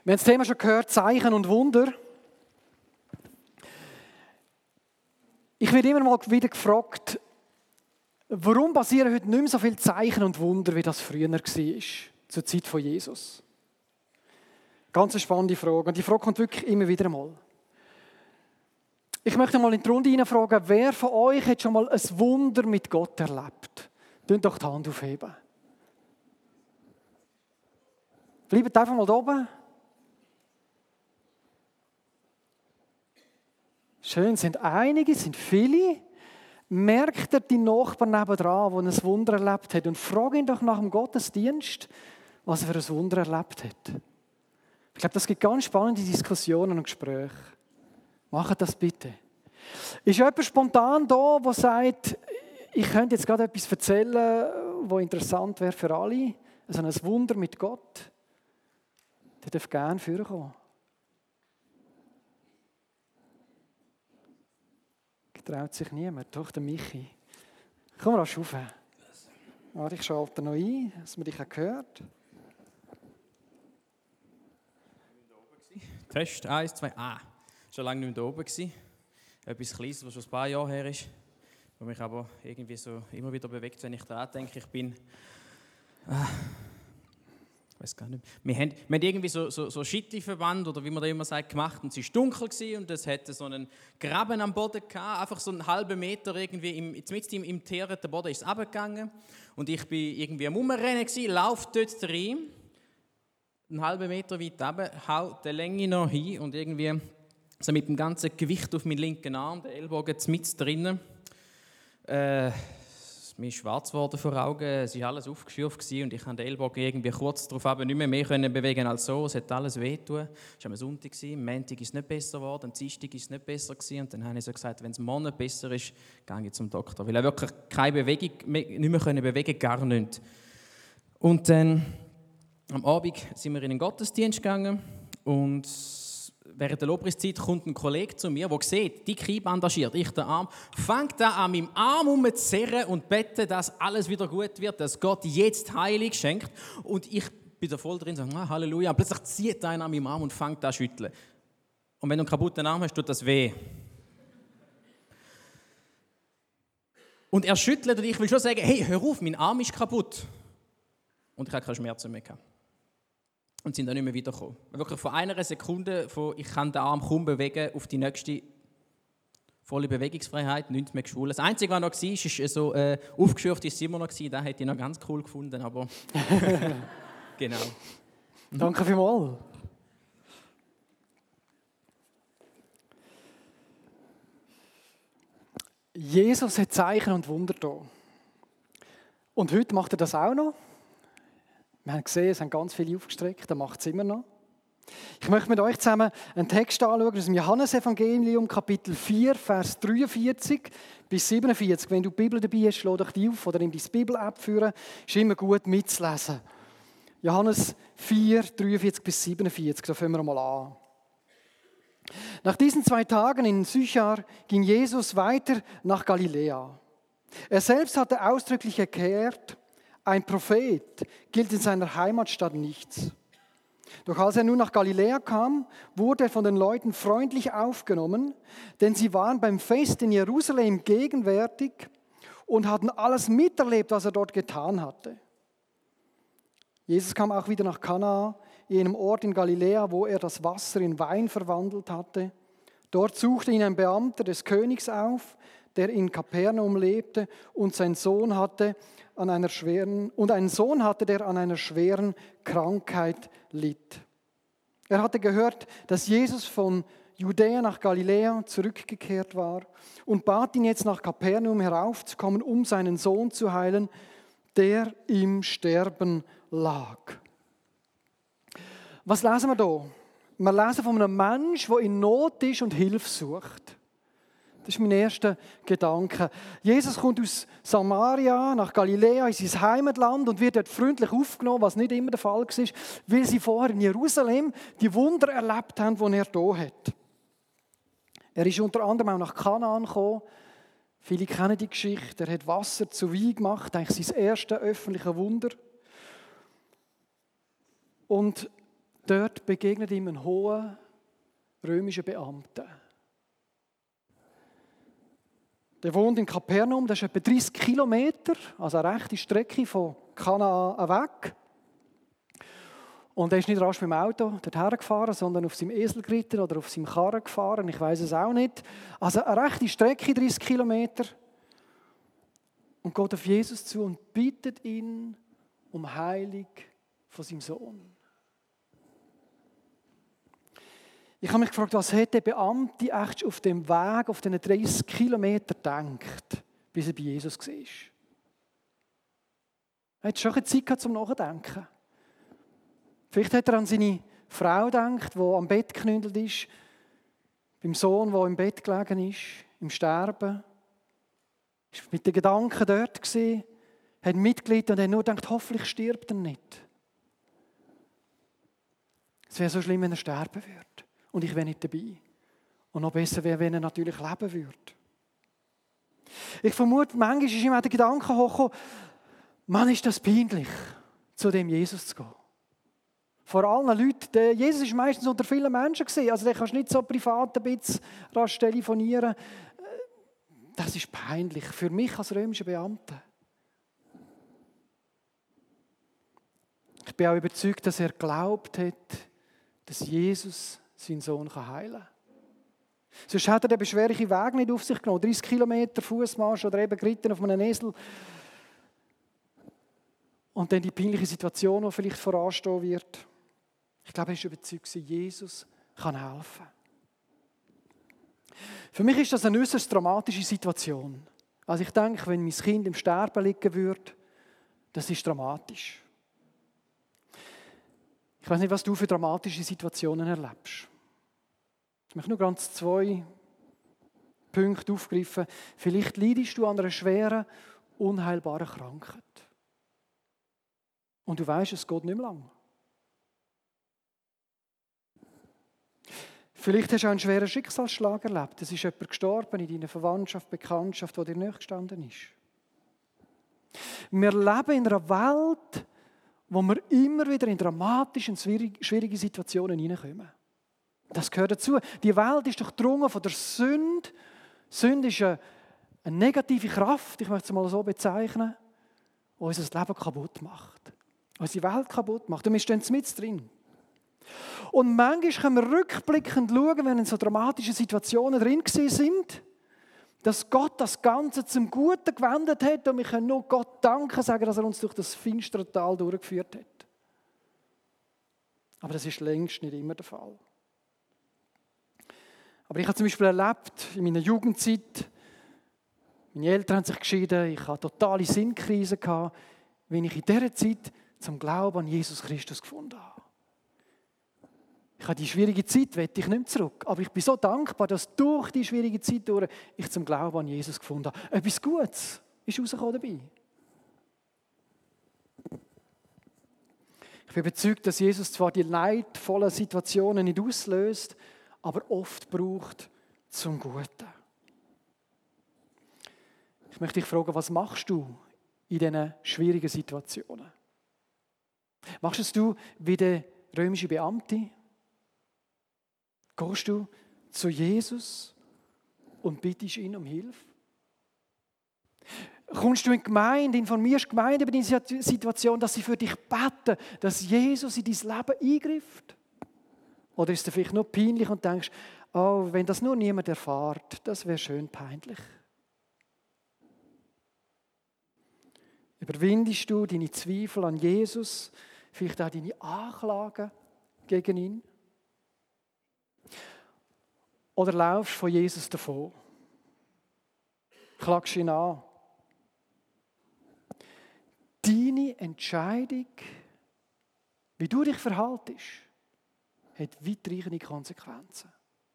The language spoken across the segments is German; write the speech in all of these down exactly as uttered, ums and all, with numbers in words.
Wir haben das Thema schon gehört, Zeichen und Wunder. Ich werde immer mal wieder gefragt, warum passieren heute nicht mehr so viele Zeichen und Wunder, wie das früher war, zur Zeit von Jesus? Ganz eine spannende Frage. Und die Frage kommt wirklich immer wieder mal. Ich möchte mal in die Runde hineinfragen, wer von euch hat schon mal ein Wunder mit Gott erlebt? Tönt doch die Hand aufheben. Bleibt einfach mal da oben. Schön, es sind einige, es sind viele. Merkt ihr die Nachbarn nebenan, die ein Wunder erlebt hat, und fragt ihn doch nach dem Gottesdienst, was er für ein Wunder erlebt hat. Ich glaube, das gibt ganz spannende Diskussionen und Gespräche. Macht das bitte. Ist jemand spontan da, der sagt, ich könnte jetzt gerade etwas erzählen, was interessant wäre für alle? Also ein Wunder mit Gott. Der darf gerne vorkommen. Traut sich niemand, doch der Michi. Komm rasch rauf. Warte, ich schalte noch ein, dass man dich auch hört. Test, eins, zwei, ah. Schon lange nicht mehr da oben gewesen. Etwas Kleines, was schon ein paar Jahre her ist. Was mich aber irgendwie so immer wieder bewegt, wenn ich daran denke. Ich bin... Ah, ich weiß gar nicht. Wir haben, wir haben irgendwie so, so, so Schitti-Verband, oder wie man da immer sagt, gemacht. Und es war dunkel gewesen, und es hatte so einen Graben am Boden gehabt. Einfach so einen halben Meter irgendwie im, mitten im, im teerenden Boden ist es runtergegangen. Und ich war irgendwie am Umrennen gewesen, laufe dort rein. Einen halben Meter weit runter, hau die Länge noch hin und irgendwie so mit dem ganzen Gewicht auf meinen linken Arm, der Ellbogen mit drinnen. Äh, mir ist schwarz geworden vor Augen, es war alles aufgeschürft und ich konnte den Ellbogen irgendwie kurz darauf aber nicht mehr, mehr können bewegen als so. Es hat alles wehgetan. Es war am Sonntag, am Montag ist es nicht besser geworden, am Dienstag ist es nicht besser gewesen. Und dann habe ich so gesagt, wenn es morgen nicht besser ist, gehe ich zum Doktor. Weil er wirklich keine Bewegung, nicht mehr können bewegen, gar nicht. Und dann am Abend sind wir in den Gottesdienst gegangen und während der Lobpreiszeit kommt ein Kollege zu mir, der sieht, die Knie bandagiert, ich den Arm, fängt an, an meinem Arm herumzuzerren und bete, dass alles wieder gut wird, dass Gott jetzt Heilung schenkt. Und ich bin da voll drin, sage, ah, Halleluja. Und plötzlich zieht einer an meinem Arm und fängt an zu schütteln. Und wenn du einen kaputten Arm hast, tut das weh. Und er schüttelt und ich will schon sagen, hey, hör auf, mein Arm ist kaputt. Und ich habe keine Schmerzen mehr gehabt. Und sind dann nicht mehr wiedergekommen. Wirklich von einer Sekunde, von ich kann den Arm kaum bewegen, auf die nächste volle Bewegungsfreiheit, nichts mehr geschwollen. Das Einzige, was noch war, ist so äh, aufgeschürft, ist es immer noch gewesen. Das hätte ich noch ganz cool gefunden, aber genau. Danke vielmals. Jesus hat Zeichen und Wunder da. Und heute macht er das auch noch. Wir haben gesehen, es haben ganz viele aufgestreckt, er macht es immer noch. Ich möchte mit euch zusammen einen Text anschauen aus dem Johannesevangelium, Kapitel vier, Vers dreiundvierzig bis siebenundvierzig. Wenn du die Bibel dabei hast, schlag dich die auf oder nimm deine Bibel-App führen. Ist immer gut mitzulesen. Johannes vier, dreiundvierzig bis siebenundvierzig, da fangen wir mal an. Nach diesen zwei Tagen in Sychar ging Jesus weiter nach Galiläa. Er selbst hatte ausdrücklich erklärt, ein Prophet gilt in seiner Heimatstadt nichts. Doch als er nun nach Galiläa kam, wurde er von den Leuten freundlich aufgenommen, denn sie waren beim Fest in Jerusalem gegenwärtig und hatten alles miterlebt, was er dort getan hatte. Jesus kam auch wieder nach Kana, jenem Ort in Galiläa, wo er das Wasser in Wein verwandelt hatte. Dort suchte ihn ein Beamter des Königs auf, der in Kapernaum lebte und sein Sohn hatte an einer schweren und einen Sohn hatte, der an einer schweren Krankheit litt. Er hatte gehört, dass Jesus von Judäa nach Galiläa zurückgekehrt war und bat ihn jetzt nach Kapernaum heraufzukommen, um seinen Sohn zu heilen, der im Sterben lag. Was lesen wir da? Wir lesen von einem Menschen, der in Not ist und Hilfe sucht. Das ist mein erster Gedanke. Jesus kommt aus Samaria nach Galiläa, in sein Heimatland, und wird dort freundlich aufgenommen, was nicht immer der Fall war, weil sie vorher in Jerusalem die Wunder erlebt haben, die er hier hat. Er ist unter anderem auch nach Kanaan gekommen. Viele kennen die Geschichte. Er hat Wasser zu Wein gemacht, eigentlich sein erstes öffentliches Wunder. Und dort begegnet ihm ein hoher römischer Beamter. Der wohnt in Kapernaum, das ist etwa dreißig Kilometer, also eine rechte Strecke von Kanaan weg. Und er ist nicht rasch mit dem Auto dorthin gefahren, sondern auf seinem Esel geritten oder auf seinem Karren gefahren, ich weiß es auch nicht. Also eine rechte Strecke, dreißig Kilometer. Und geht auf Jesus zu und bittet ihn um Heilung von seinem Sohn. Ich habe mich gefragt, was hat der Beamte echt auf dem Weg, auf diesen dreißig Kilometer gedacht, bis er bei Jesus war. Er hat schon eine Zeit gehabt, zum Nachdenken. Vielleicht hat er an seine Frau gedacht, die am Bett geknündelt ist, beim Sohn, der im Bett gelegen ist, im Sterben. Er war mit den Gedanken dort gewesen, hat mitgelitten und hat nur gedacht, hoffentlich stirbt er nicht. Es wäre so schlimm, wenn er sterben würde. Und ich wäre nicht dabei. Und noch besser wäre, wenn er natürlich leben würde. Ich vermute, manchmal ist ihm auch der Gedanke hochgekommen, Mann, ist das peinlich, zu dem Jesus zu gehen. Vor allen Leuten, der Jesus war meistens unter vielen Menschen, also der kannst du nicht so privat ein bisschen rasch telefonieren. Das ist peinlich, für mich als römischer Beamter. Ich bin auch überzeugt, dass er geglaubt hat, dass Jesus seinen Sohn heilen kann. Sonst hat er den beschwerlichen Weg nicht auf sich genommen. dreißig Kilometer Fußmarsch oder eben geritten auf einem Esel. Und dann die peinliche Situation, die vielleicht voranstehen wird. Ich glaube, er war überzeugt, Jesus kann helfen. Für mich ist das eine äußerst dramatische Situation. Also ich denke, wenn mein Kind im Sterben liegen würde, das ist dramatisch. Ich weiß nicht, was du für dramatische Situationen erlebst. Ich möchte nur ganz zwei Punkte aufgreifen. Vielleicht leidest du an einer schweren, unheilbaren Krankheit. Und du weißt, es geht nicht mehr lang. Vielleicht hast du auch einen schweren Schicksalsschlag erlebt. Es ist jemand gestorben in deiner Verwandtschaft, Bekanntschaft, die dir nahe gestanden ist. Wir leben in einer Welt, wo wir immer wieder in dramatische und schwierige Situationen hineinkommen. Das gehört dazu. Die Welt ist durchdrungen von der Sünde. Sünde ist eine, eine negative Kraft, ich möchte es mal so bezeichnen, die unser Leben kaputt macht. Unsere Welt kaputt macht. Und wir stehen mit drin. Und manchmal können wir rückblickend schauen, wenn wir in so dramatischen Situationen drin sind, dass Gott das Ganze zum Guten gewendet hat und wir können nur Gott danken, sagen, dass er uns durch das finstere Tal durchgeführt hat. Aber das ist längst nicht immer der Fall. Aber ich habe zum Beispiel erlebt, in meiner Jugendzeit, meine Eltern haben sich geschieden, ich hatte totale Sinnkrise, wenn ich in dieser Zeit zum Glauben an Jesus Christus gefunden habe. Ich habe die schwierige Zeit, wette ich nicht mehr zurück. Aber ich bin so dankbar, dass durch die schwierige Zeit durch ich zum Glauben an Jesus gefunden habe. Etwas Gutes ist rausgekommen dabei. Ich bin überzeugt, dass Jesus zwar die leidvollen Situationen nicht auslöst, aber oft braucht zum Guten. Ich möchte dich fragen, was machst du in diesen schwierigen Situationen? Machst es du wie der römische Beamte? Gehst du zu Jesus und bittest ihn um Hilfe? Kommst du in die Gemeinde, informierst die Gemeinde über die Situation, dass sie für dich beten, dass Jesus in dein Leben eingreift? Oder ist es dir vielleicht nur peinlich und denkst, oh, wenn das nur niemand erfährt, das wäre schön peinlich. Überwindest du deine Zweifel an Jesus, vielleicht auch deine Anklagen gegen ihn? Oder laufst von Jesus davon? Klagst ihn an? Deine Entscheidung, wie du dich verhaltest, hat weitreichende Konsequenzen.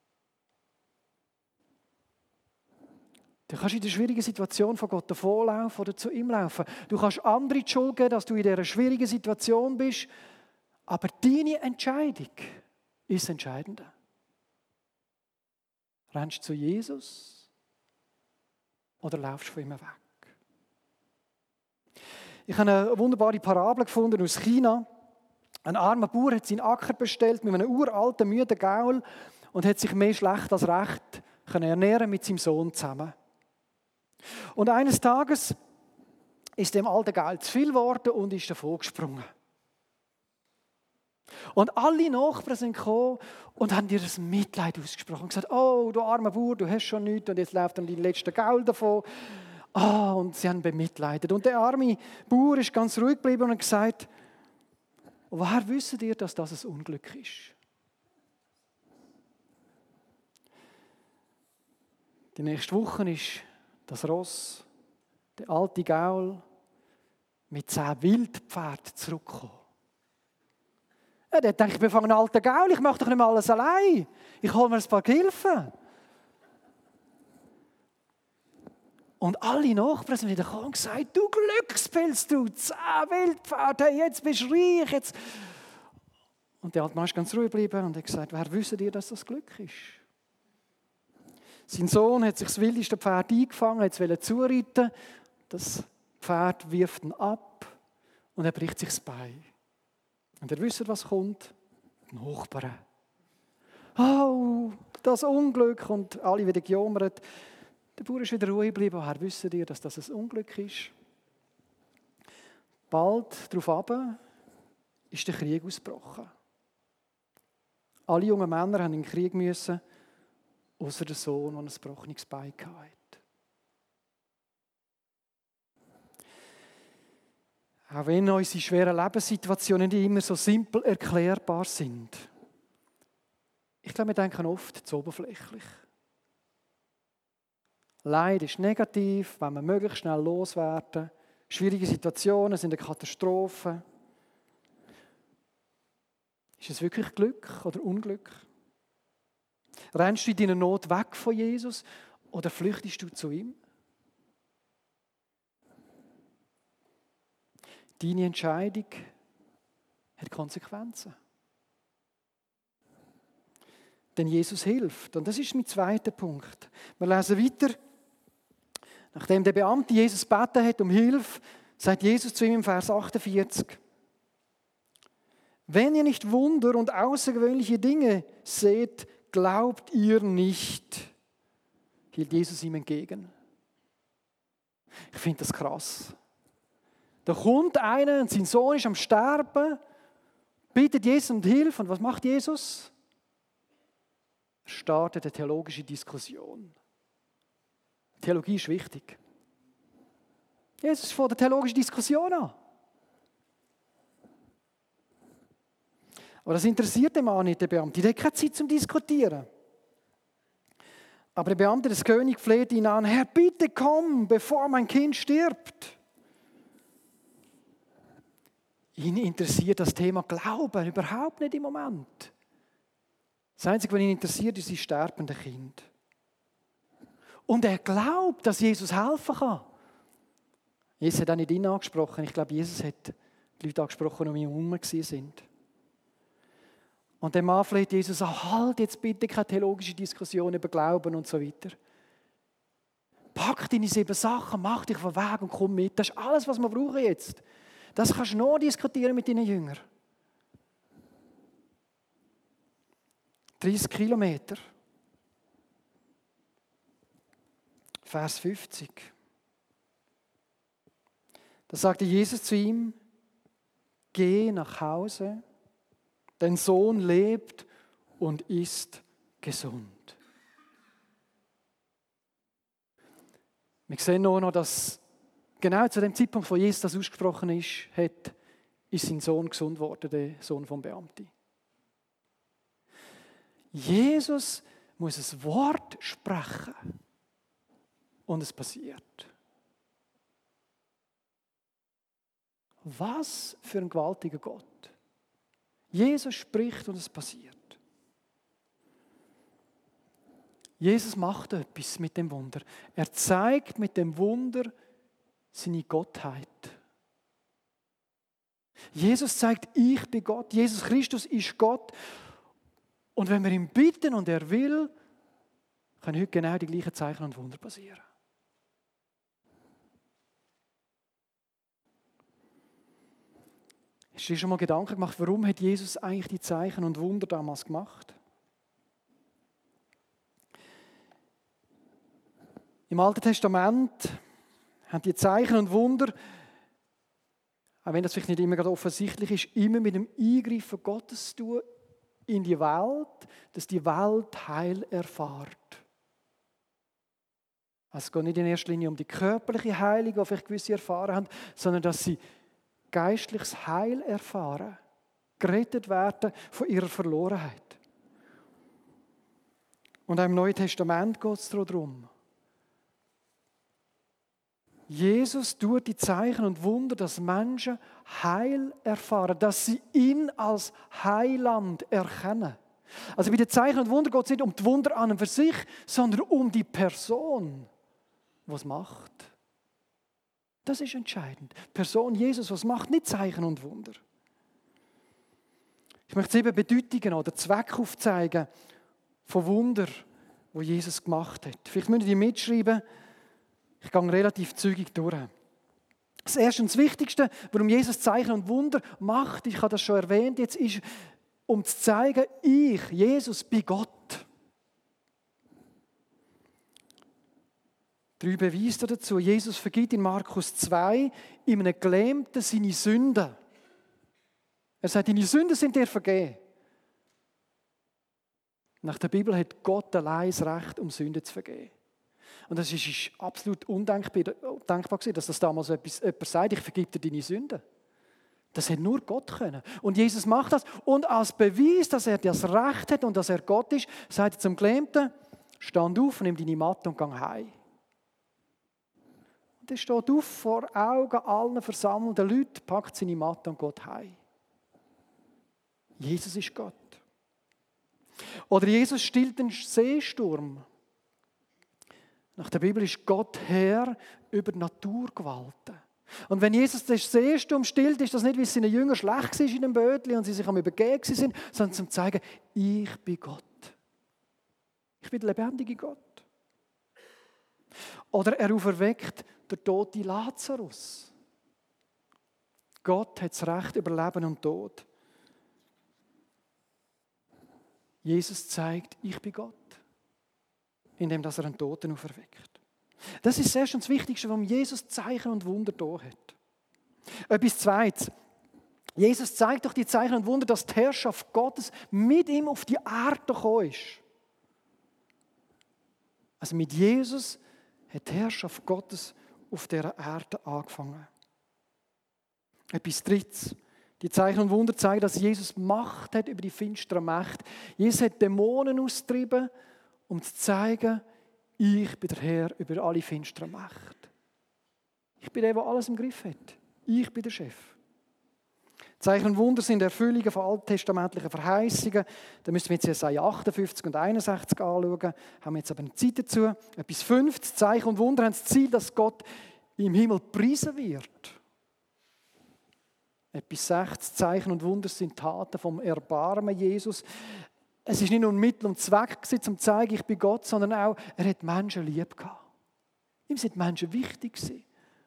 Du kannst in der schwierigen Situation von Gott davonlaufen oder zu ihm laufen. Du kannst andere die Schuld geben, dass du in dieser schwierigen Situation bist. Aber deine Entscheidung ist das Entscheidende. Rennst du zu Jesus oder laufst du von ihm weg? Ich habe eine wunderbare Parabel gefunden aus China. Ein armer Bauer hat seinen Acker bestellt mit einem uralten, müden Gaul und hat sich mehr schlecht als recht können ernähren mit seinem Sohn zusammen. Und eines Tages ist dem alten Gaul zu viel geworden und ist davon gesprungen. Und alle Nachbarn sind gekommen und haben ihr das Mitleid ausgesprochen und gesagt, oh, du armer Bauer, du hast schon nichts und jetzt läuft dann dein letzter Gaul davon. Ah, oh, und sie haben bemitleidet. Und der arme Bauer ist ganz ruhig geblieben und hat gesagt, woher wisst ihr, dass das ein Unglück ist? Die nächste Woche ist das Ross, der alte Gaul, mit zehn Wildpferden zurückgekommen. Ja, der denkt, ich bin ein alter Gaul, ich mache doch nicht mehr alles allein. Ich hole mir ein paar Gehilfen. Und alle Nachbarn sind wieder gekommen und gesagt, du Glückspilz, du, zehn Wildpferde, hey, jetzt bist du reich. Jetzt. Und der alte Mann ist ganz ruhig geblieben und hat gesagt, wer wisst ihr, dass das Glück ist? Sein Sohn hat sich das wildeste Pferd eingefangen, hat es zureiten. Das Pferd wirft ihn ab und er bricht sich das Bein. Und ihr wisst, was kommt? Die Nachbarn. Oh, das Unglück. Und alle wieder gejammert. Der Bauer ist wieder ruhig geblieben. Woher wisst ihr, dass das ein Unglück ist? Bald darauf ist der Krieg ausgebrochen. Alle jungen Männer haben in den Krieg müssen, außer der Sohn, der ein gebrochenes Bein hatte. Auch wenn unsere schweren Lebenssituationen nicht immer so simpel erklärbar sind. Ich glaube, wir denken oft zu oberflächlich. Leid ist negativ, wenn wir möglichst schnell loswerden. Schwierige Situationen sind eine Katastrophe. Ist es wirklich Glück oder Unglück? Rennst du in deiner Not weg von Jesus oder flüchtest du zu ihm? Deine Entscheidung hat Konsequenzen. Denn Jesus hilft. Und das ist mein zweiter Punkt. Wir lesen weiter. Nachdem der Beamte Jesus gebeten hat um Hilfe, sagt Jesus zu ihm im Vers achtundvierzig, wenn ihr nicht Wunder und außergewöhnliche Dinge seht, glaubt ihr nicht, hielt Jesus ihm entgegen. Ich finde das krass. Da kommt einer und sein Sohn ist am Sterben, bittet Jesus um Hilfe. Und was macht Jesus? Er startet eine theologische Diskussion. Theologie ist wichtig. Jesus fängt eine theologische Diskussion an. Aber das interessiert den Mann nicht, der Beamte. Der hat keine Zeit zum Diskutieren. Aber der Beamte des Königs fleht ihn an, Herr, bitte komm, bevor mein Kind stirbt. Ihn interessiert das Thema Glauben überhaupt nicht im Moment. Das Einzige, was ihn interessiert, ist sein sterbendes Kind. Und er glaubt, dass Jesus helfen kann. Jesus hat auch nicht ihn angesprochen. Ich glaube, Jesus hat die Leute angesprochen, die um ihn herum sind. Und der Mann fleht Jesus an, halt jetzt bitte keine theologische Diskussion über Glauben und so weiter. Pack deine sieben Sachen, mach dich auf den Weg und komm mit. Das ist alles, was wir brauchen jetzt. Das kannst du noch diskutieren mit deinen Jüngern. dreißig Kilometer. Vers fünfzig. Da sagte Jesus zu ihm, geh nach Hause, dein Sohn lebt und ist gesund. Wir sehen nur noch, dass genau zu dem Zeitpunkt, wo Jesus das ausgesprochen ist, hat, ist sein Sohn gesund geworden, der Sohn vom Beamten. Jesus muss ein Wort sprechen und es passiert. Was für ein gewaltiger Gott. Jesus spricht und es passiert. Jesus macht etwas mit dem Wunder. Er zeigt mit dem Wunder seine Gottheit. Jesus zeigt, ich bin Gott. Jesus Christus ist Gott. Und wenn wir ihn bitten und er will, können heute genau die gleichen Zeichen und Wunder passieren. Hast du dir schon mal Gedanken gemacht, warum hat Jesus eigentlich die Zeichen und Wunder damals gemacht? Im Alten Testament haben die Zeichen und Wunder, auch wenn das vielleicht nicht immer gerade offensichtlich ist, immer mit dem Eingreifen Gottes zu tun in die Welt, dass die Welt Heil erfährt. Also es geht nicht in erster Linie um die körperliche Heilung, die vielleicht gewisse erfahren haben, sondern dass sie geistliches Heil erfahren, gerettet werden von ihrer Verlorenheit. Und auch im Neuen Testament geht es darum. Jesus tut die Zeichen und Wunder, dass Menschen Heil erfahren, dass sie ihn als Heiland erkennen. Also bei den Zeichen und Wunder geht es nicht um die Wunder an und für sich, sondern um die Person, die es macht. Das ist entscheidend. Die Person Jesus, was macht, nicht Zeichen und Wunder. Ich möchte sieben Bedeutungen oder Zwecke aufzeigen von Wunder, die Jesus gemacht hat. Vielleicht müsst ihr die mitschreiben. Ich gehe relativ zügig durch. Das Erste und das Wichtigste, warum Jesus Zeichen und Wunder macht, ich habe das schon erwähnt, jetzt ist, um zu zeigen, ich, Jesus, bin Gott. Drei Beweise dazu. Jesus vergibt in Markus zwei in einem Gelähmten seine Sünden. Er sagt, deine Sünden sind dir vergeben. Nach der Bibel hat Gott allein das Recht, um Sünden zu vergeben. Und das ist absolut undenkbar, undenkbar gewesen, dass das damals etwas, jemand sagt, ich vergebe dir deine Sünden. Das hätte nur Gott können. Und Jesus macht das. Und als Beweis, dass er das Recht hat und dass er Gott ist, sagt er zum Gelähmten, stand auf, nimm deine Matte und geh heim. Und er steht auf vor Augen allen versammelten Leuten, packt seine Matte und geht heim. Jesus ist Gott. Oder Jesus stillt den Seesturm. Nach der Bibel ist Gott Herr über die Naturgewalten. Und wenn Jesus den Seesturm stillt, ist das nicht, weil seine Jünger schlecht waren in dem Bötli und sie sich am Übergeben sind, sondern zum zeigen, ich bin Gott. Ich bin der lebendige Gott. Oder er auferweckt den toten Lazarus. Gott hat das Recht über Leben und Tod. Jesus zeigt, ich bin Gott, indem er einen Toten auferweckt. Das ist das Erste und das Wichtigste, warum Jesus Zeichen und Wunder da hat. Etwas Zweites. Jesus zeigt durch die Zeichen und Wunder, dass die Herrschaft Gottes mit ihm auf die Erde gekommen ist. Also mit Jesus hat die Herrschaft Gottes auf dieser Erde angefangen. Etwas Drittes. Die Zeichen und Wunder zeigen, dass Jesus Macht hat über die finstere Macht. Jesus hat Dämonen austrieben, um zu zeigen, ich bin der Herr über alle finstere Macht. Ich bin der, der alles im Griff hat. Ich bin der Chef. Zeichen und Wunder sind Erfüllungen von alttestamentlichen Verheißungen. Da müssen wir jetzt Jesaja achtundfünfzig und einundsechzig anschauen. Haben wir jetzt aber eine Zeit dazu. Etwas Fünftes. Zeichen und Wunder haben das Ziel, dass Gott im Himmel gepriesen wird. Etwas Sechstes. Zeichen und Wunder sind Taten vom Erbarmen Jesus. Es ist nicht nur ein Mittel und Zweck, um zu zeigen, ich bin Gott, sondern auch, er hat Menschen lieb gehabt. Ihm sind Menschen wichtig gewesen.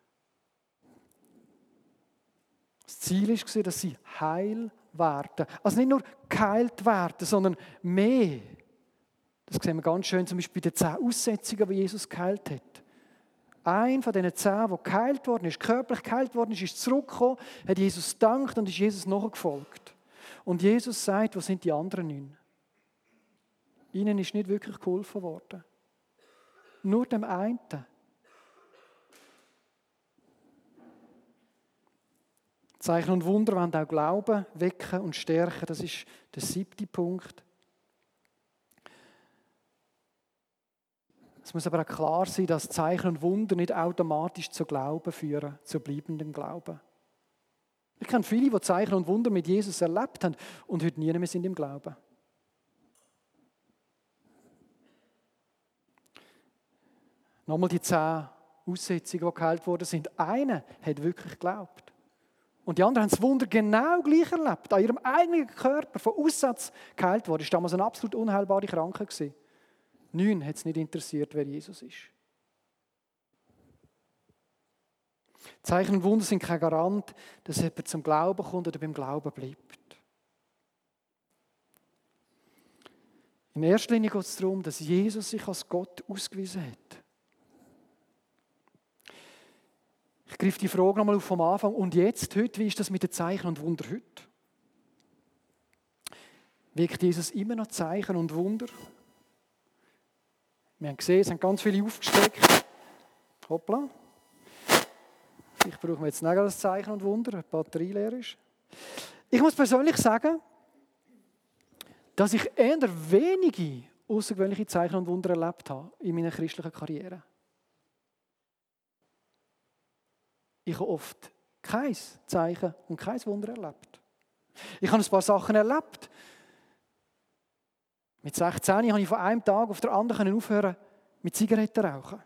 Das Ziel war, dass sie heil werden. Also nicht nur geheilt werden, sondern mehr. Das sehen wir ganz schön zum Beispiel bei den zehn Aussetzungen, die Jesus geheilt hat. Ein von diesen zehn, der geheilt worden ist, körperlich geheilt worden ist, ist zurückgekommen, hat Jesus gedankt und ist Jesus nachgefolgt. Und Jesus sagt, wo sind die anderen neun? Ihnen ist nicht wirklich geholfen worden. Nur dem einen. Zeichen und Wunder wollen auch Glauben wecken und stärken. Das ist der siebte Punkt. Es muss aber auch klar sein, dass Zeichen und Wunder nicht automatisch zu Glauben führen, zu bleibendem Glauben. Ich kenne viele, die Zeichen und Wunder mit Jesus erlebt haben und heute nie mehr sind im Glauben. Nochmal die zehn Aussetzungen, die geheilt worden sind. Einer hat wirklich geglaubt. Und die anderen haben das Wunder genau gleich erlebt. An ihrem eigenen Körper von Aussatz geheilt worden. Das war damals eine absolut unheilbare Krankheit. Neun hat es nicht interessiert, wer Jesus ist. Zeichen und Wunder sind kein Garant, dass jemand zum Glauben kommt oder beim Glauben bleibt. In erster Linie geht es darum, dass Jesus sich als Gott ausgewiesen hat. Ich greife die Frage nochmal auf vom Anfang. Und jetzt, heute, wie ist das mit den Zeichen und Wunder heute? Wirkt Jesus immer noch Zeichen und Wunder? Wir haben gesehen, es sind ganz viele aufgesteckt. Hoppla. Ich brauche jetzt nicht das Zeichen und Wunder, wenn die Batterie leer ist. Ich muss persönlich sagen, dass ich eher wenige außergewöhnliche Zeichen und Wunder erlebt habe in meiner christlichen Karriere. Ich habe oft kein Zeichen und kein Wunder erlebt. Ich habe ein paar Sachen erlebt. Mit sechzehn habe ich von einem Tag auf den anderen aufhören mit Zigaretten rauchen.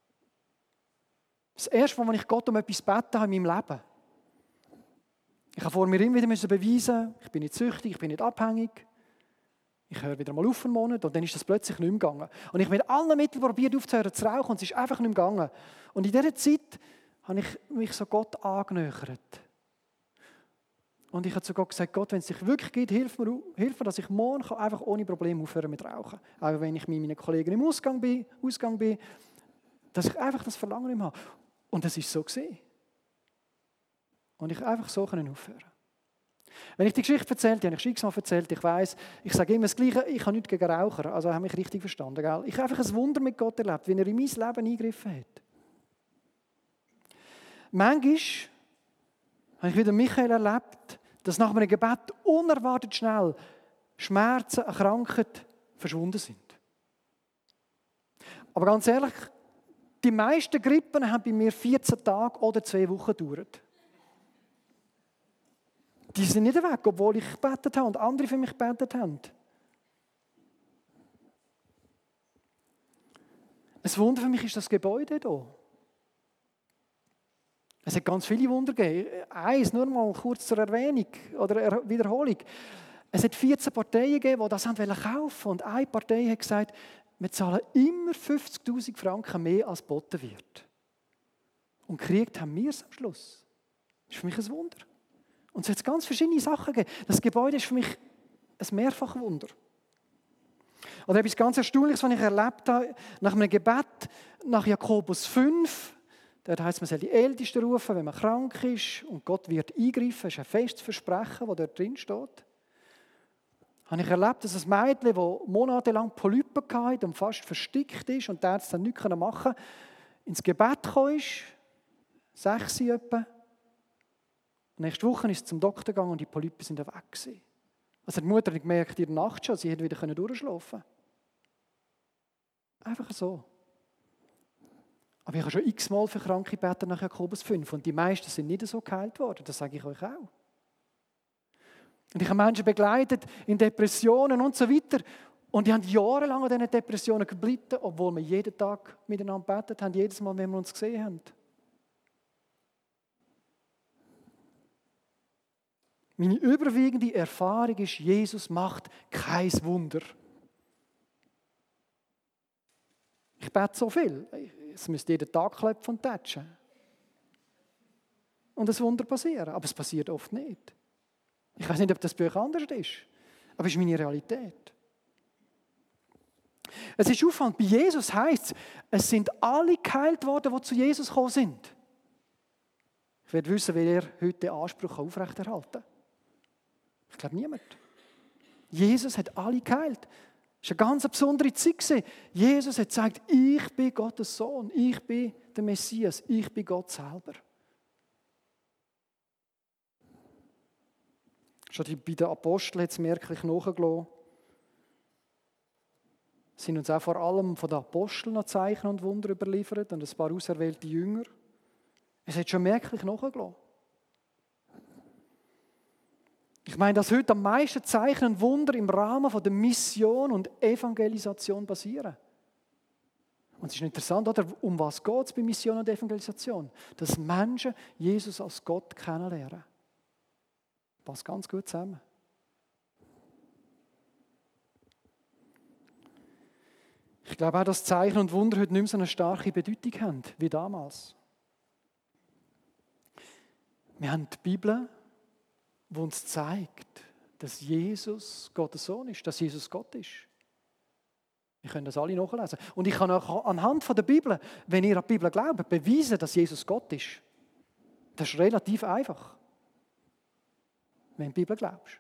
Das erste Mal, als ich Gott um etwas gebeten habe in meinem Leben. Ich habe vor mir immer wieder beweisen, ich bin nicht süchtig, ich bin nicht abhängig. Ich höre wieder mal auf einen Monat und dann ist das plötzlich nicht mehr gegangen. Und ich habe mit allen Mitteln probiert aufzuhören zu rauchen und es ist einfach nicht mehr gegangen. Und in dieser Zeit habe ich mich so Gott angenähert. Und ich habe zu Gott gesagt, Gott, wenn es dich wirklich geht, hilf mir, hilf mir, dass ich morgen einfach ohne Probleme aufhören mit Rauchen. Auch wenn ich mit meinen Kollegen im Ausgang bin, Ausgang bin, dass ich einfach das Verlangen nicht mehr habe. Und das ist so gesehen. Und ich einfach so aufhören konnte. Wenn ich die Geschichte erzähle, die habe ich x-mal erzählt, ich weiss, ich sage immer das Gleiche, ich habe nichts gegen Raucher, also habe mich richtig verstanden. Gell? Ich habe einfach ein Wunder mit Gott erlebt, wie er in mein Leben eingegriffen hat. Manchmal habe ich wieder Michael erlebt, dass nach einem Gebet unerwartet schnell Schmerzen, eine Krankheit verschwunden sind. Aber ganz ehrlich, die meisten Grippen haben bei mir vierzehn Tage oder zwei Wochen gedauert. Die sind nicht weg, obwohl ich gebetet habe und andere für mich gebetet haben. Ein Wunder für mich ist das Gebäude hier. Es hat ganz viele Wunder gegeben. Eins, nur mal kurz zur Erwähnung oder Wiederholung. Es hat vierzehn Parteien gegeben, die das kaufen wollten. Und eine Partei hat gesagt, wir zahlen immer fünfzigtausend Franken mehr, als geboten wird. Und gekriegt haben wir es am Schluss. Das ist für mich ein Wunder. Und es hat ganz verschiedene Sachen gegeben. Das Gebäude ist für mich ein Mehrfachwunder. Oder etwas ganz Erstaunliches, was ich erlebt habe, nach einem Gebet, nach Jakobus fünf, dort heisst, man soll die Ältesten rufen, wenn man krank ist und Gott wird eingreifen. Das ist ein festes Versprechen, das dort drin steht. Habe ich erlebt, dass ein Mädchen, das monatelang Polypen hatte und fast verstickt ist und die Ärzte dann nichts machen konnten, ins Gebet gekommen ist, sechs etwa. Nächste Woche ist sie zum Doktor gegangen und die Polypen sind weg gewesen. Also die Mutter hat gemerkt, in der Nacht schon, sie hätte wieder durchschlafen können. Einfach so. Aber ich habe schon x-mal für Kranke gebeten nach Jakobus fünf und die meisten sind nicht so geheilt worden, das sage ich euch auch. Und ich habe Menschen begleitet in Depressionen und so weiter und die haben jahrelang an diesen Depressionen geblieben, obwohl wir jeden Tag miteinander gebetet haben, jedes Mal, wenn wir uns gesehen haben. Meine überwiegende Erfahrung ist, Jesus macht kein Wunder. Ich bete so viel. Es müsste jeden Tag klopfen und tätschen. Und ein Wunder passieren. Aber es passiert oft nicht. Ich weiß nicht, ob das bei euch anders ist. Aber es ist meine Realität. Es ist auffallend, bei Jesus heisst es, es sind alle geheilt worden, die zu Jesus gekommen sind. Ich werde wissen, wer heute den Anspruch aufrechterhalten kann. Ich glaube, niemand. Jesus hat alle geheilt. Es war eine ganz besondere Zeit. Jesus hat gesagt, ich bin Gottes Sohn, ich bin der Messias, ich bin Gott selber. Schon bei den Aposteln hat es merklich nachgelassen. Es sind uns auch vor allem von den Aposteln noch Zeichen und Wunder überliefert und ein paar auserwählte Jünger. Es hat schon merklich nachgelassen. Ich meine, dass heute am meisten Zeichen und Wunder im Rahmen von der Mission und Evangelisation passieren. Und es ist interessant, oder? Um was geht es bei Mission und Evangelisation? Dass Menschen Jesus als Gott kennenlernen. Passt ganz gut zusammen. Ich glaube auch, dass Zeichen und Wunder heute nicht mehr so eine starke Bedeutung haben wie damals. Wir haben die Bibel, die uns zeigt, dass Jesus Gottes Sohn ist, dass Jesus Gott ist. Wir können das alle nachlesen. Und ich kann auch anhand der Bibel, wenn ihr an die Bibel glaubt, beweisen, dass Jesus Gott ist. Das ist relativ einfach, wenn du an die Bibel glaubst.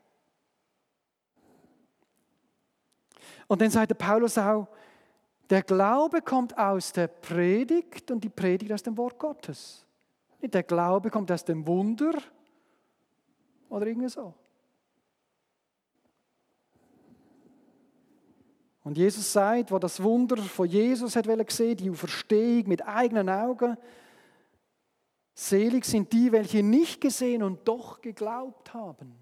Und dann sagt der Paulus auch, der Glaube kommt aus der Predigt und die Predigt aus dem Wort Gottes. Nicht der Glaube kommt aus dem Wunder oder irgendwie so. Und Jesus sagt, wo das Wunder von Jesus hat gesehen, die Auferstehung mit eigenen Augen, selig sind die, welche nicht gesehen und doch geglaubt haben.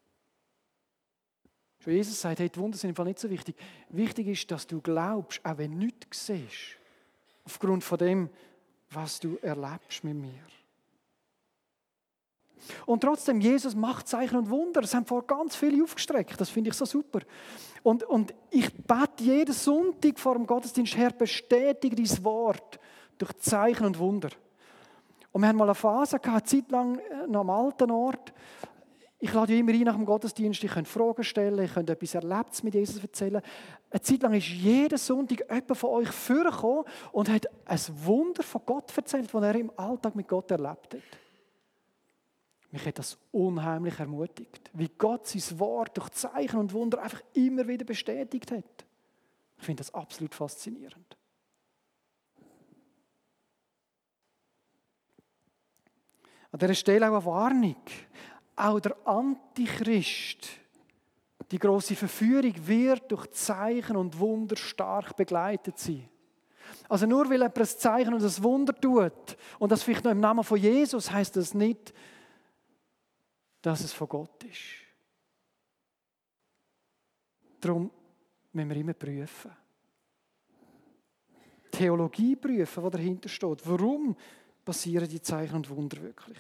Schon Jesus sagt, hey, die Wunder sind im Fall nicht so wichtig. Wichtig ist, dass du glaubst, auch wenn du nichts siehst, aufgrund von dem, was du erlebst mit mir. Und trotzdem, Jesus macht Zeichen und Wunder. Es haben vor ganz viele aufgestreckt. Das finde ich so super. Und, und ich bete jeden Sonntag vor dem Gottesdienst, Herr, bestätige dein Wort durch Zeichen und Wunder. Und wir haben mal eine Phase gehabt, eine Zeit lang noch am alten Ort. Ich lade immer ein nach dem Gottesdienst, ich könnt Fragen stellen, ich könnt etwas Erlebtes mit Jesus erzählen. Eine Zeit lang ist jeden Sonntag jemand von euch vorgekommen und hat ein Wunder von Gott erzählt, das er im Alltag mit Gott erlebt hat. Mich hat das unheimlich ermutigt, wie Gott sein Wort durch Zeichen und Wunder einfach immer wieder bestätigt hat. Ich finde das absolut faszinierend. An dieser Stelle auch eine Warnung. Auch der Antichrist, die grosse Verführung, wird durch Zeichen und Wunder stark begleitet sein. Also nur weil jemand ein Zeichen und ein Wunder tut, und das vielleicht noch im Namen von Jesus, heisst das nicht, dass es von Gott ist. Darum müssen wir immer prüfen. Theologie prüfen, was dahinter steht. Warum passieren die Zeichen und Wunder wirklich?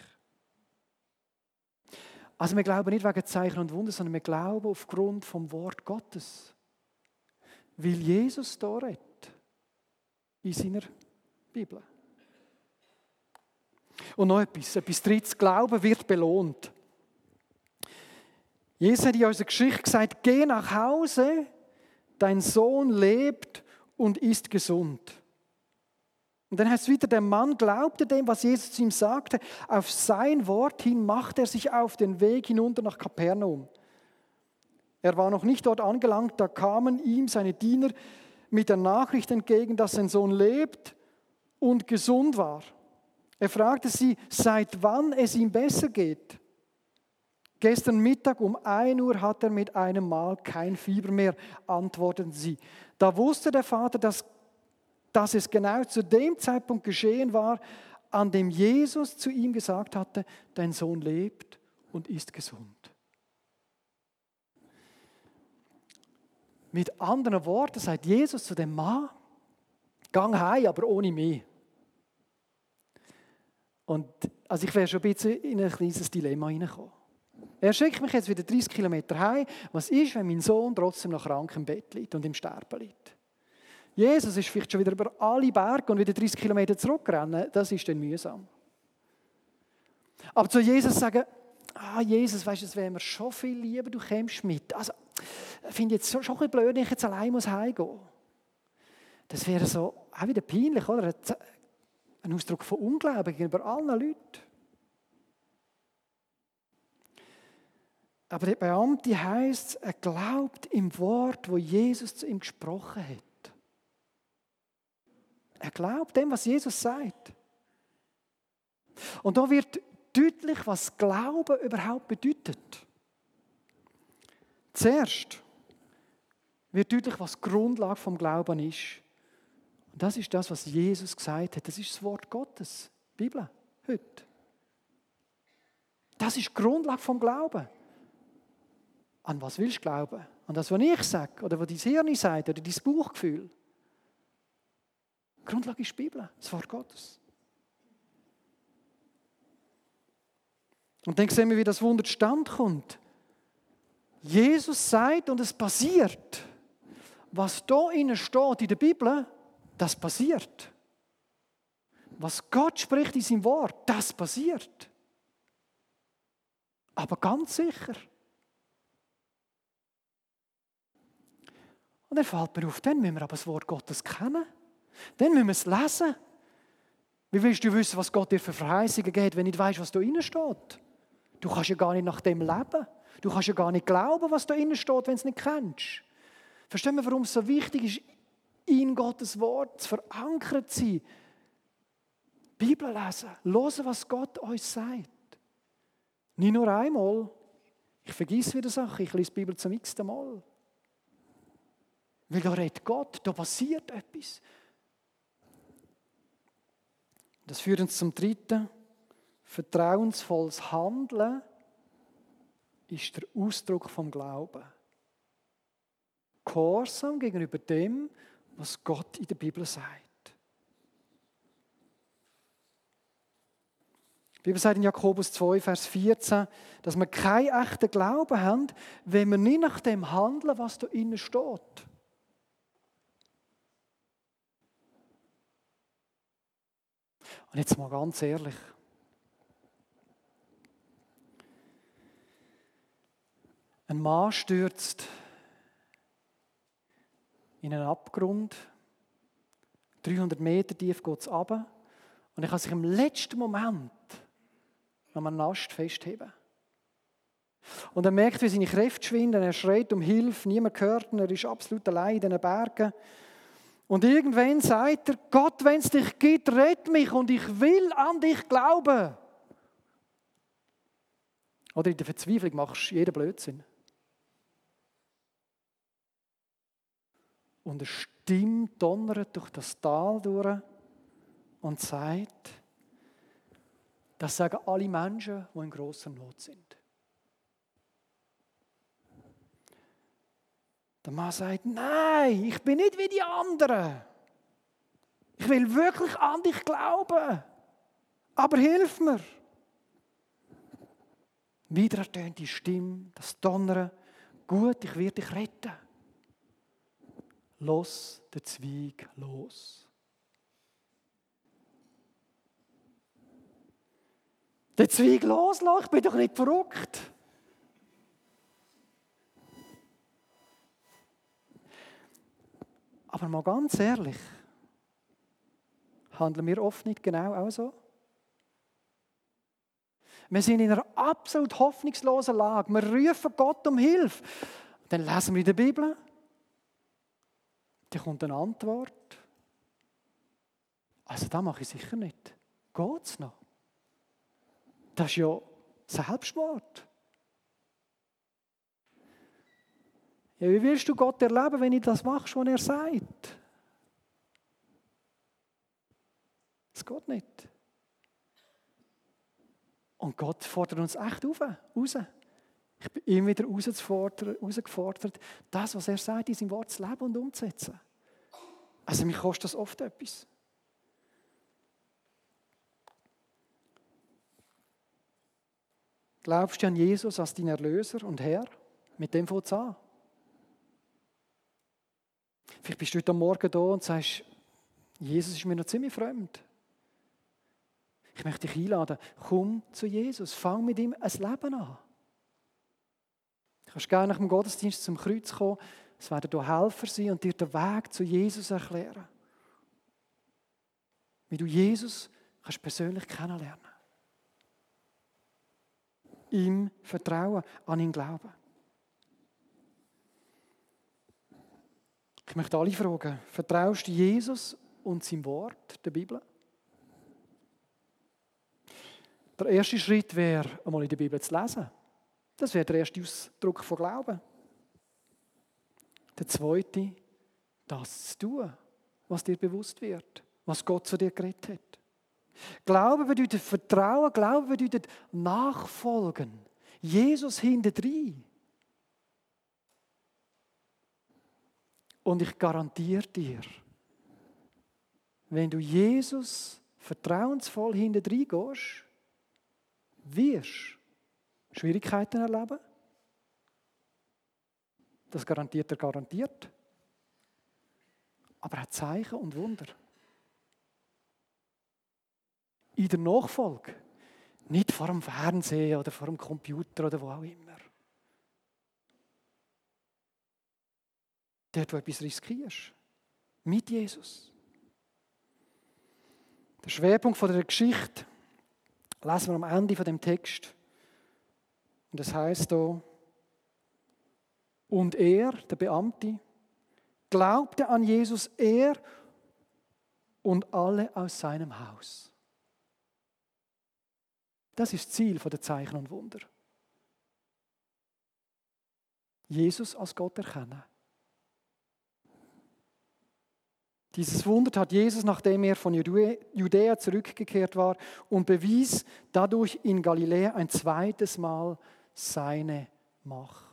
Also wir glauben nicht wegen Zeichen und Wunder, sondern wir glauben aufgrund vom Wort Gottes. Weil Jesus da redet in seiner Bibel. Und noch etwas, etwas drittes, Glauben wird belohnt. Jesus hat in unserer Geschichte gesagt, geh nach Hause, dein Sohn lebt und ist gesund. Und dann heißt es wieder, der Mann glaubte dem, was Jesus zu ihm sagte. Auf sein Wort hin machte er sich auf den Weg hinunter nach Kapernaum. Er war noch nicht dort angelangt, da kamen ihm seine Diener mit der Nachricht entgegen, dass sein Sohn lebt und gesund war. Er fragte sie, seit wann es ihm besser geht. Gestern Mittag um ein Uhr hat er mit einem Mal kein Fieber mehr, antworteten sie. Da wusste der Vater, dass dass es genau zu dem Zeitpunkt geschehen war, an dem Jesus zu ihm gesagt hatte, dein Sohn lebt und ist gesund. Mit anderen Worten sagt Jesus zu dem Mann, gang heim, aber ohne mich. Und also ich wäre schon ein bisschen in ein kleines Dilemma hineingekommen. Er schickt mich jetzt wieder dreißig Kilometer heim. Was ist, wenn mein Sohn trotzdem noch krank im Bett liegt und im Sterben liegt? Jesus ist vielleicht schon wieder über alle Berge und wieder dreißig Kilometer zurückrennen. Das ist dann mühsam. Aber zu Jesus sagen, ah Jesus, weißt du, es wäre mir schon viel lieber, du kämst mit. Also, ich finde jetzt schon, schon ein bisschen blöd, wenn ich jetzt allein muss heimgehen muss. Das wäre so auch wieder peinlich, oder? Ein Ausdruck von Unglauben gegenüber allen Leuten. Aber der Beamte heisst, er glaubt im Wort, wo Jesus zu ihm gesprochen hat. Er glaubt dem, was Jesus sagt. Und da wird deutlich, was Glauben überhaupt bedeutet. Zuerst wird deutlich, was die Grundlage vom Glauben ist. Und das ist das, was Jesus gesagt hat. Das ist das Wort Gottes, die Bibel, heute. Das ist die Grundlage vom Glauben. An was willst du glauben? An das, was ich sage, oder was dein Hirn sagt, oder dein Bauchgefühl? Die Grundlage ist die Bibel, das Wort Gottes. Und dann sehen wir, wie das Wunder zustande kommt. Jesus sagt und es passiert. Was da innen steht in der Bibel, das passiert. Was Gott spricht in seinem Wort, das passiert. Aber ganz sicher. Und dann fällt mir auf, dann müssen wir aber das Wort Gottes kennen. Dann müssen wir es lesen. Wie willst du wissen, was Gott dir für Verheißungen gibt, wenn du nicht weißt, was da drin steht? Du kannst ja gar nicht nach dem leben. Du kannst ja gar nicht glauben, was da drin steht, wenn du es nicht kennst. Verstehen wir, warum es so wichtig ist, in Gottes Wort zu verankert zu sein? Die Bibel lesen, hören, was Gott uns sagt. Nicht nur einmal. Ich vergesse wieder Sachen, ich lese die Bibel zum x-ten Mal. Weil da redet Gott, da passiert etwas. Das führt uns zum dritten. Vertrauensvolles Handeln ist der Ausdruck vom Glauben. Gehorsam gegenüber dem, was Gott in der Bibel sagt. Die Bibel sagt in Jakobus zwei, Vers vierzehn, dass wir keinen echten Glauben haben, wenn wir nicht nach dem handeln, was da innen steht. Und jetzt mal ganz ehrlich. Ein Mann stürzt in einen Abgrund. dreihundert Meter tief geht es runter. Und er kann sich im letzten Moment an einem Ast festheben. Und er merkt, wie seine Kräfte schwinden. Er schreit um Hilfe. Niemand hört ihn. Er ist absolut allein in diesen Bergen. Und irgendwann sagt er, Gott, wenn es dich gibt, rett mich und ich will an dich glauben. Oder in der Verzweiflung machst du jeden Blödsinn. Und eine Stimme donnert durch das Tal durch und sagt, das sagen alle Menschen, die in grosser Not sind. Der Mann sagt, nein, ich bin nicht wie die anderen. Ich will wirklich an dich glauben. Aber hilf mir. Wieder ertönt die Stimme, das Donnern. Gut, ich werde dich retten. Lass den Zweig los. Den Zweig loslassen? Ich bin doch nicht verrückt. Aber mal ganz ehrlich, handeln wir oft nicht genau auch so? Wir sind in einer absolut hoffnungslosen Lage. Wir rufen Gott um Hilfe. Dann lesen wir in der Bibel. Da kommt eine Antwort. Also das mache ich sicher nicht. Geht's noch? Das ist ja Selbstmord. Ja, wie willst du Gott erleben, wenn du das machst, was er sagt? Das geht nicht. Und Gott fordert uns echt auf, raus. Ich bin immer wieder herausgefordert, das, was er sagt, in seinem Wort zu leben und umzusetzen. Also mich kostet das oft etwas. Glaubst du an Jesus als deinen Erlöser und Herr? Mit dem fängt es an. Vielleicht bist du heute Morgen da und sagst, Jesus ist mir noch ziemlich fremd. Ich möchte dich einladen, komm zu Jesus, fang mit ihm ein Leben an. Du kannst gerne nach dem Gottesdienst zum Kreuz kommen, es werden hier Helfer sein und dir den Weg zu Jesus erklären. Wie du Jesus kannst persönlich kennenlernen. Ihm vertrauen, an ihn glauben. Ich möchte alle fragen, vertraust du Jesus und seinem Wort, der Bibel? Der erste Schritt wäre, einmal in der Bibel zu lesen. Das wäre der erste Ausdruck von Glauben. Der zweite, das zu tun, was dir bewusst wird, was Gott zu dir geredet hat. Glauben bedeutet Vertrauen, Glauben bedeutet Nachfolgen. Jesus hinterdrein. Und ich garantiere dir, wenn du Jesus vertrauensvoll hinterdrein gehst, wirst du Schwierigkeiten erleben. Das garantiert er garantiert. Aber auch Zeichen und Wunder. In der Nachfolge Nicht vor dem Fernsehen oder vor dem Computer oder wo auch immer. Dort, wo du etwas riskierst. Mit Jesus. Der Schwerpunkt von der Geschichte lesen wir am Ende von dem Text. Und das heißt hier, und er, der Beamte, glaubte an Jesus, er und alle aus seinem Haus. Das ist das Ziel der Zeichen und Wunder. Jesus als Gott erkennen. Dieses Wunder tat Jesus, nachdem er von Judäa zurückgekehrt war und bewies dadurch in Galiläa ein zweites Mal seine Macht.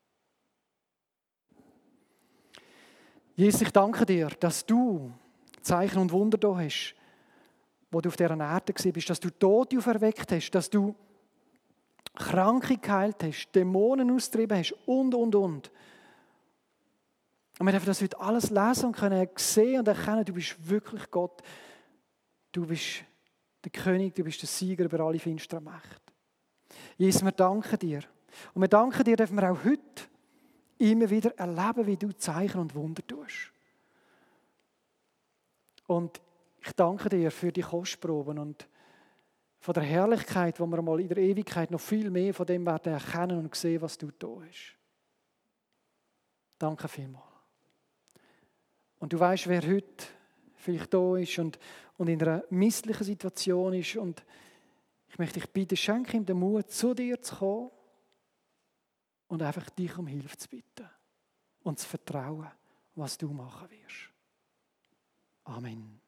Jesus, ich danke dir, dass du Zeichen und Wunder da hast, wo du auf dieser Erde bist, dass du Tote auferweckt hast, dass du Kranke geheilt hast, Dämonen austrieben hast und, und, und. Und wir dürfen das heute alles lesen und können sehen und erkennen, du bist wirklich Gott. Du bist der König, du bist der Sieger über alle finsteren Mächte. Jesus, wir danken dir. Und wir danken dir, dürfen wir auch heute immer wieder erleben, wie du Zeichen und Wunder tust. Und ich danke dir für die Kostproben und von der Herrlichkeit, wo wir mal in der Ewigkeit noch viel mehr von dem werden erkennen und sehen, was du da hast. Danke vielmals. Und du weißt, wer heute vielleicht da ist und, und in einer misslichen Situation ist. Und ich möchte dich bitten, schenke ihm den Mut, zu dir zu kommen und einfach dich um Hilfe zu bitten und zu vertrauen, was du machen wirst. Amen.